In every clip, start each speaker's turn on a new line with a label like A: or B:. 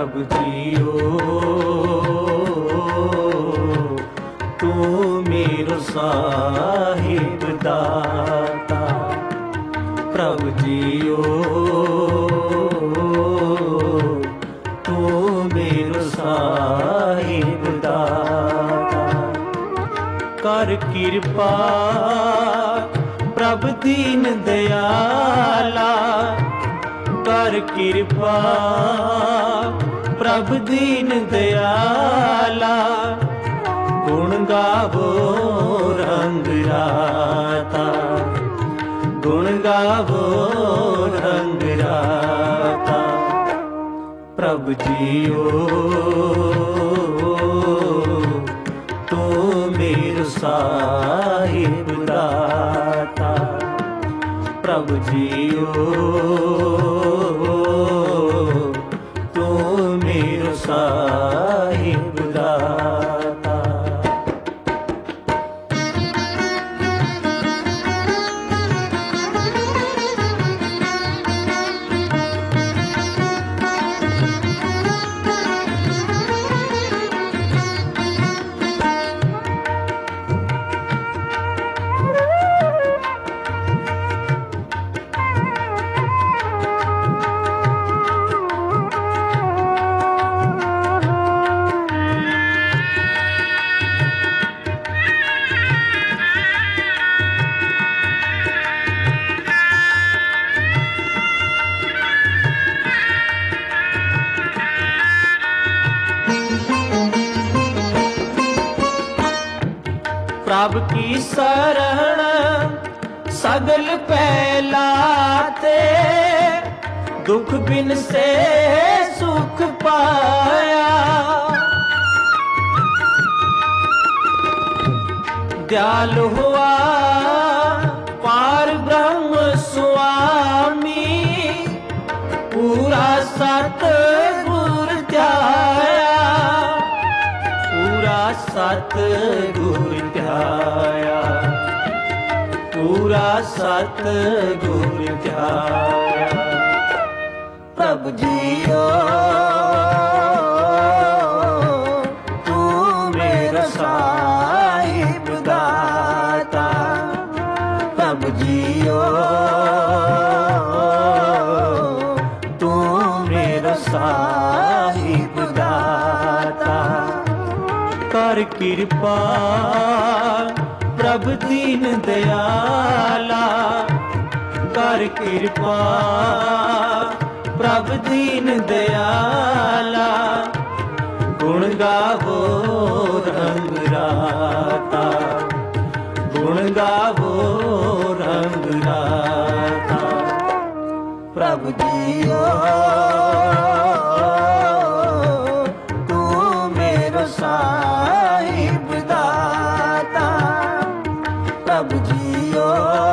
A: प्रभु जियो तू मेरो साहिब दाता। प्रभु जियो तू मेरो साहिब दाता। कर कृपा प्रभु दीन दयाला, कर कृपा प्रभु दीन दयाला। गुण गावो रंग राता, गुण गावो रंग राता। प्रभु जियो तू मेरो साहिब दाता। प्रभु जियो तू मेरो साहिब दाता। प्रभु की शरण सगल पहलाते, दुख बिन से सुख पाया। दयालु हुआ पार ब्रह्म स्वामी, पूरा सतगुर ध्याया, पूरा सतगुर ध्याया, पूरा सतगुर ध्याया। प्रभु जियो तू मेरा साहिब दाता। प्रभु जियो तू मेरा साहिब दाता। कर कृपा प्रभु दीन दयाला, कर कृपा प्रभु दीन दयाला। गुण गावो रंग राता, गुण गावो रंग राता। प्रभु जियो तू मेरो साहिब दाता। प्रभु जियो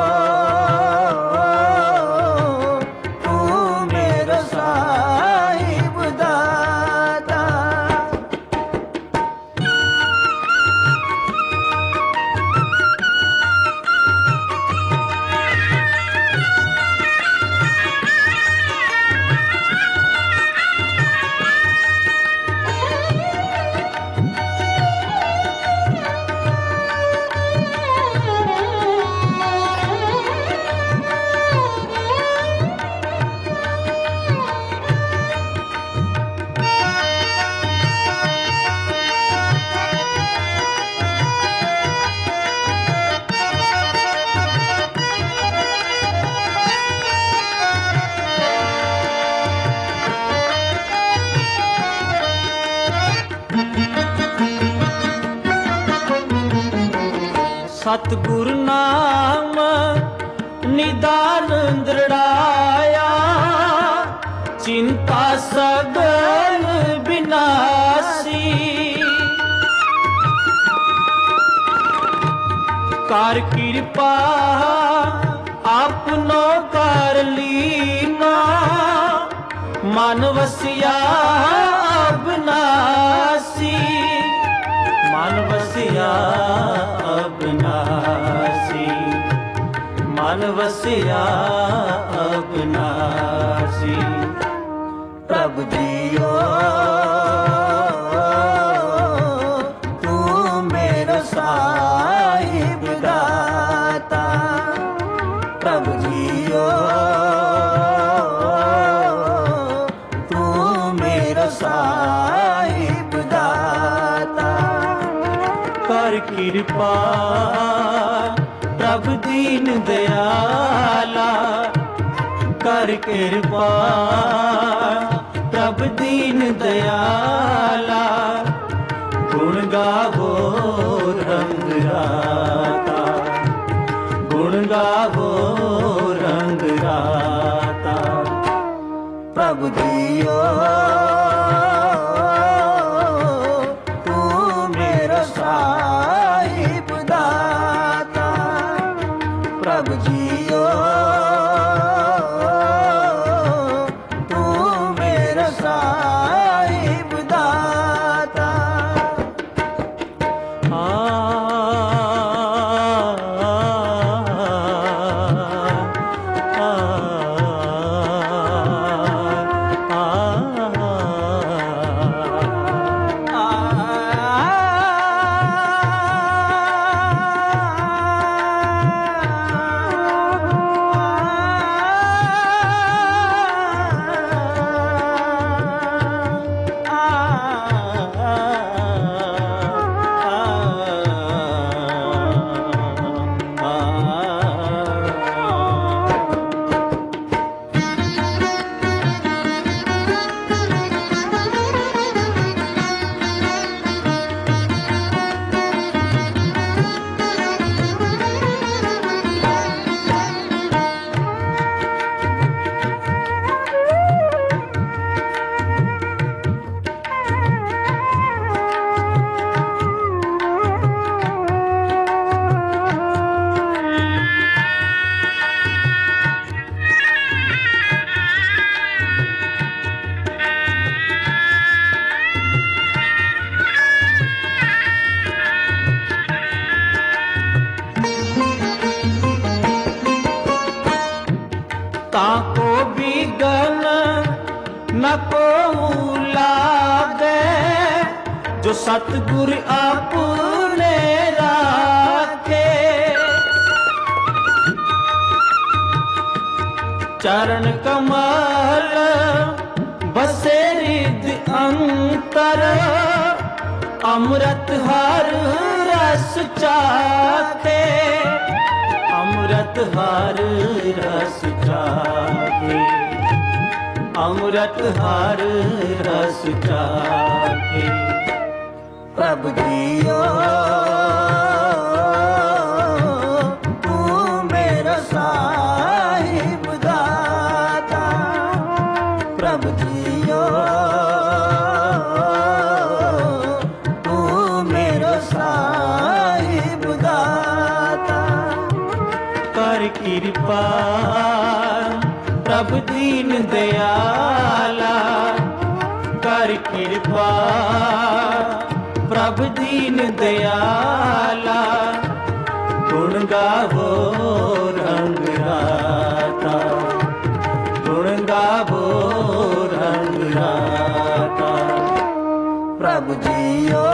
A: तू मेरो साहिब दाता। सतगुर नाम निदान दृढ़ाया, चिंता सगल विनाशी। कर कृपा आपनो कर लीना, मन वसिया अविनाशी, मन वसिया अविनाशी, मन वसिया अविनाशी। प्रभु जियो किरपा प्रभ दीन दयाला, कर किरपा प्रभ दीन दयाला। गुण गावो रंग राता, गुण गावो रंग राता। प्रभु दियो तू मेरा साहिब दाता, प्रभु जियो तू मेरा साहिब दाता। ताको बिगन न को लागे, जो सतगुर अपने राखे। चरण कमल बसे रिद अंतर, अमृत हर रस चाखे, अमृत हर रस चाखे, अमृत हर रस चाखे। प्रभु जियो तू मेरा साहिब दाता, प्रभु जियो तू मेरा साहिब दाता। कर किरपा प्रभु दीन दयाला, कर किरपा प्रभु दीन दयाला। गुण गावो रंग राता, गुण गावो रंग राता। प्रभु जियो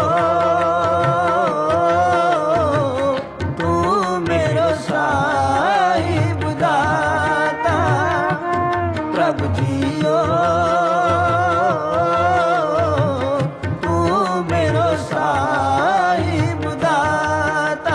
A: तू मेरा साहिब दाता, प्रभु जियो तू मेरा साहिब दाता।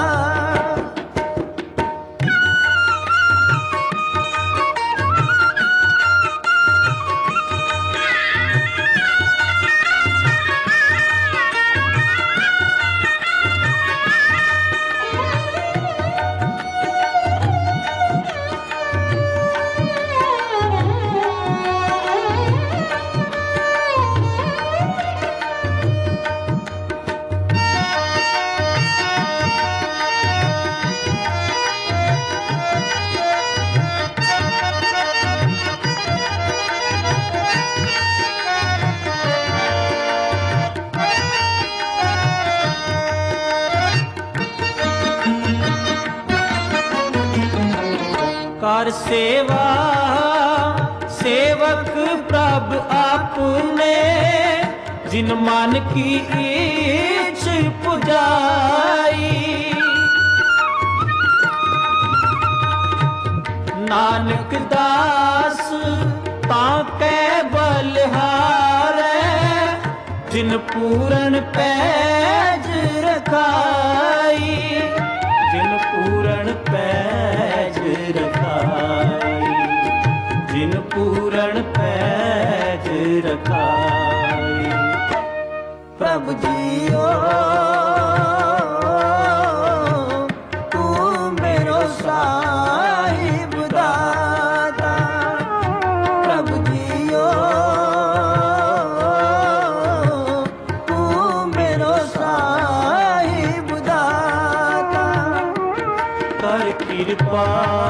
A: कर सेवा सेवक प्रभ आपने, जिन मन की इच्छ पुजाई। नानक दास ताके बलिहारे, जिन पूरन पैज रखाई। रखाई।
B: प्रभु जियो तू मेरो साहिब दाता। प्रभु जियो तू मेरो साहिब दाता।
A: कर कृपा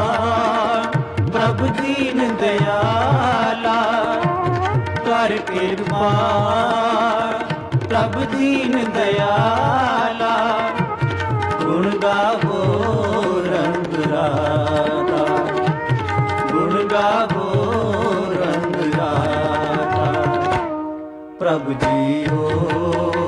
A: प्रभु दीन दयाला, कर कृपा प्रभु दीन दयाला। गुण गावो रंग राता, गुण गावो रंग राता। प्रभु जियो